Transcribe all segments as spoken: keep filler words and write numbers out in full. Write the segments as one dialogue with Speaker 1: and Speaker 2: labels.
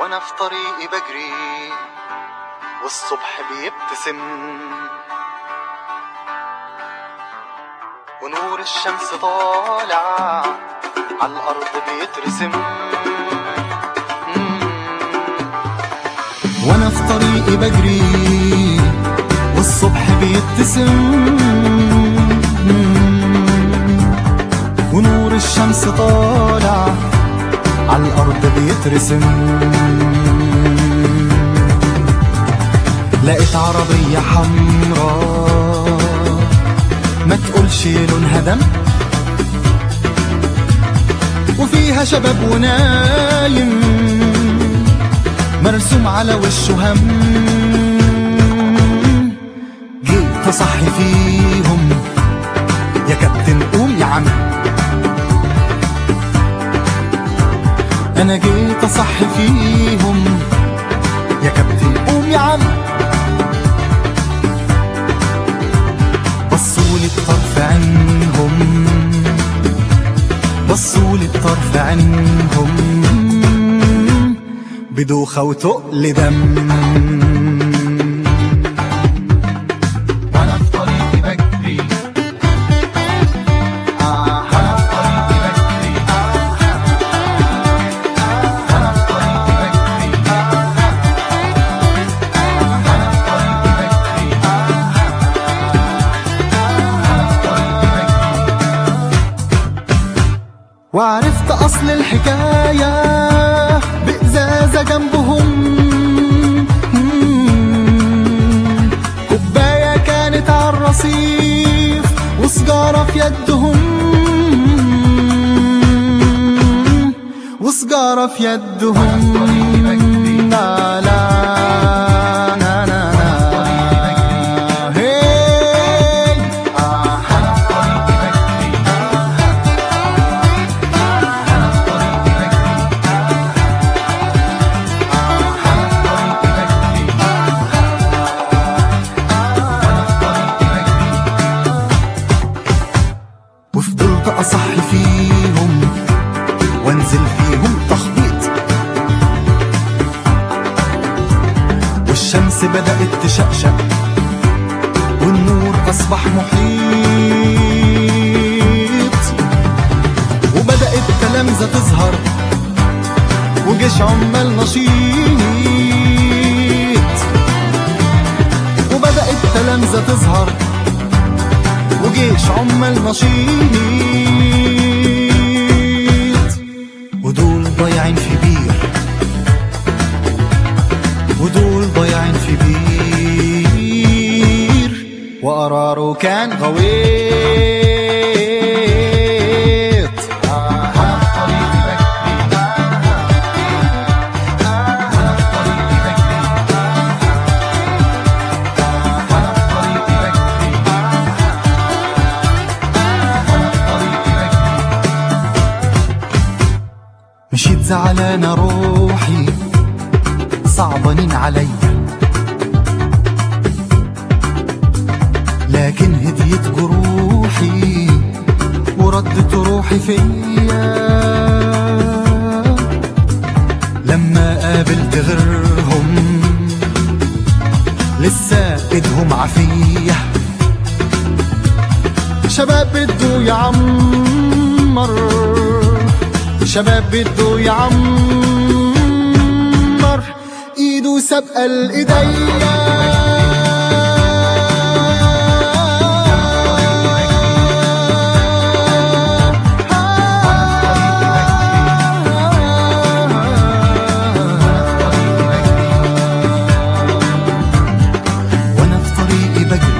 Speaker 1: وانا في طريقي بجري والصبح بيبتسم ونور الشمس طالع عالأرض بيترسم. وانا في طريقي بجري والصبح بيبتسم ونور الشمس طالع عالأرض بيترسم. لقيت عربية حمرا ما تقولش لونها دم وفيها شباب ونايم مرسوم على وشه هم. جيت اصحي فيهم يا كابتن قوم يا عم، انا جيت اصحي فيهم يا كابتن قوم يا عم. بصولي بطرف عينهم بصولي بطرف عينهم بدوخة وتقل دم. وعرفت أصل الحكاية بإزازة جنبهم، كوباية كانت عالرصيف وسجارة في يدهم وسجارة في يدهم. لا لا وفضلت أصحي فيهم وانزل فيهم تخبيط والشمس بدأت تشقشق والنور أصبح محيط وبدأت تلامذة تظهر وجيش عمال نشيط وبدأت تلامذة تظهر وجيش عمال نشيط ودول ضايعين في بير ودول ضايعين في بير وقراره كان غويط. مشيت زعلانة روحي صعبانين عليا لكن هديت جروحي وردت روحي فيا لما قابلت غيرهم لسه ايدهم عافية. شباب بده يعمر شباب بده يعمر ايده سابقة الايديا. وانا في طريقي بجري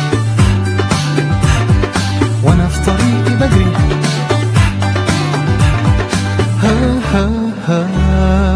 Speaker 1: وانا في طريقي بجري ها ها ها